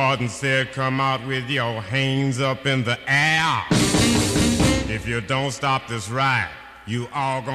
Gordon said, come out with your hands up in the air. If you don't stop this ride, you all gonna